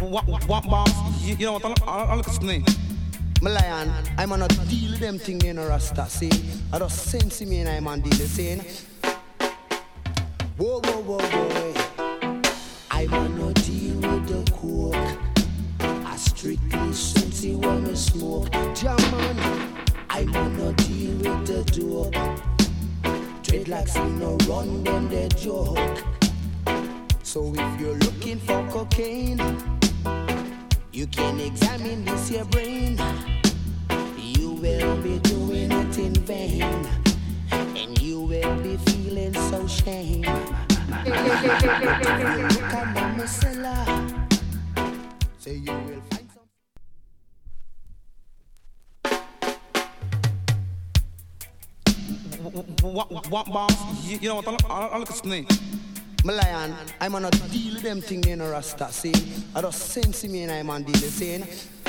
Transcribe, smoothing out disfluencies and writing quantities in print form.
What bombs? You know what? I'll look at me. My lion, I'm on a deal with them thing in a rasta, see? I don't sense me and I'm on deal, saying, whoa, whoa, whoa, whoa. I'm on a deal with the coke. I strictly sensey when I smoke. German, I'm on a deal with the dope. Dreadlocks in no run, them they joke. So if you're looking for cocaine, you can examine this your brain. You will be doing it in vain, and you will be feeling so shame. Look at the missile, so you will find What bombs? You know what? I'll look at me. my lion, I'm on a deal with them thing in a rasta, see? I don't sense me and I'm on deal, saying,